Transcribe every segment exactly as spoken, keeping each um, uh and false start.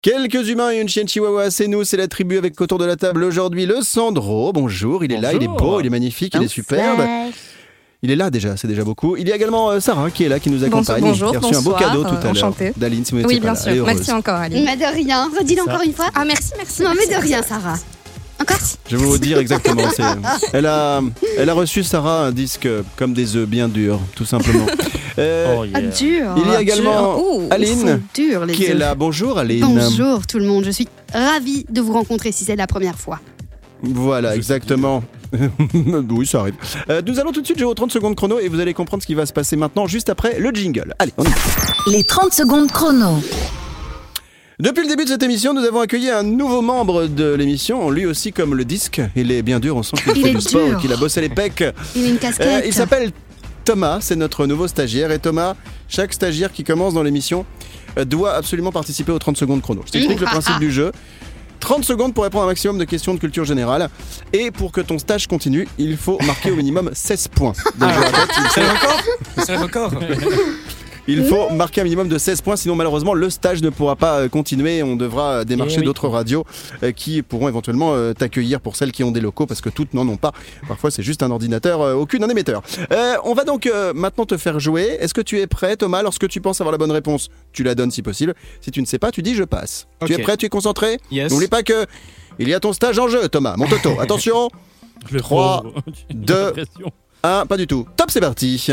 Quelques humains et une chienne chihuahua, c'est nous, c'est la tribu avec autour de la table aujourd'hui le Sandro. Bonjour, il est là, il est beau, il est magnifique, il est superbe. Il est là déjà, c'est déjà beaucoup. Il y a également euh, Sarah qui est là, qui nous accompagne. Bonjour, qui a reçu bonsoir, un beau cadeau tout euh, à l'heure. d'Aline, si vous Oui, bien bien sûr. Merci encore, Aline. Mais de rien. Redis-le encore une fois. Ah, merci, merci. Non, merci, mais de merci. rien, Sarah. Encore ? Je vais vous dire exactement. c'est- Elle, a, elle a reçu, Sarah, un disque comme des œufs bien durs, tout simplement. Euh, Oh, yeah. Ah, dur. il y a également Ouh, Aline, ils sont durs, les qui est œufs. là. Bonjour Aline. Bonjour tout le monde, je suis ravie de vous rencontrer si c'est la première fois. Voilà, exactement. Oui, ça arrive. Euh, nous allons tout de suite jouer aux trente secondes chrono et vous allez comprendre ce qui va se passer maintenant, juste après le jingle. Allez, on y va. Les trente secondes chrono. Depuis le début de cette émission, nous avons accueilli un nouveau membre de l'émission, lui aussi comme le disque. Il est bien dur, on sent qu'il Il fait est du sport, dur. qu'il a bossé les pecs. Il a une Euh, casquette. il s'appelle Thomas, c'est notre nouveau stagiaire. Et Thomas, chaque stagiaire qui commence dans l'émission euh, doit absolument participer aux trente secondes chrono. Je t'explique le principe du jeu. trente secondes pour répondre à un maximum de questions de culture générale. Et pour que ton stage continue, il faut marquer au minimum seize points. Donc, je répète, il faut- C'est le record C'est le record Il faut marquer un minimum de seize points, sinon malheureusement le stage ne pourra pas euh, continuer. On devra euh, démarcher Eh oui. d'autres radios euh, qui pourront éventuellement euh, t'accueillir pour celles qui ont des locaux, parce que toutes n'en ont pas. Parfois c'est juste un ordinateur, euh, aucune un émetteur. Euh, on va donc euh, maintenant te faire jouer. Est-ce que tu es prêt, Thomas? Lorsque tu penses avoir la bonne réponse, tu la donnes si possible. Si tu ne sais pas, tu dis je passe. Tu es Ok. prêt? Tu es concentré? Yes. N'oublie pas que il y a ton stage en jeu, Thomas. Mon toto, attention. Le Trois, pauvre. deux, L'impression. un, pas du tout. Top, c'est parti.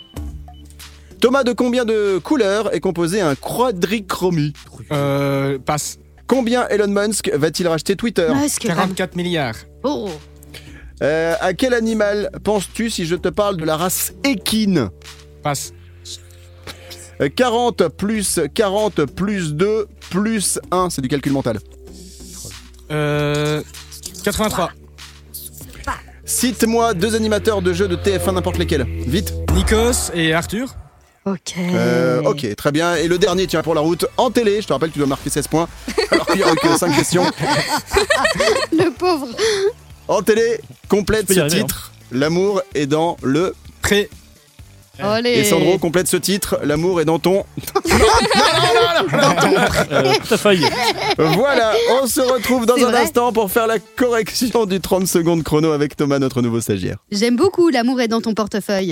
Thomas, de combien de couleurs est composé un quadrichromie? Euh, passe. Combien Elon Musk va-t-il racheter Twitter? Masque, quarante-quatre milliards. Oh. Euh, À quel animal penses-tu si je te parle de la race équine? Passe. Euh, quarante plus quarante plus deux plus un, c'est du calcul mental. Euh, quatre-vingt-trois. Cite-moi deux animateurs de jeux de T F un n'importe lesquels. Vite. Nikos et Arthur. Ok. Euh, ok, très bien. Et le dernier, tiens, pour la route, en télé, je te rappelle, tu dois marquer seize points, alors qu'il n'y aura que cinq questions. Le pauvre. En télé, complète Je peux y ce arriver, titre. L'amour est dans le... Prêt. Allez. Et Sandro complète ce titre. L'amour est dans ton... Euh, T'as failli. Voilà, on se retrouve dans C'est un vrai instant pour faire la correction du trente secondes chrono avec Thomas, notre nouveau stagiaire. J'aime beaucoup l'amour est dans ton portefeuille.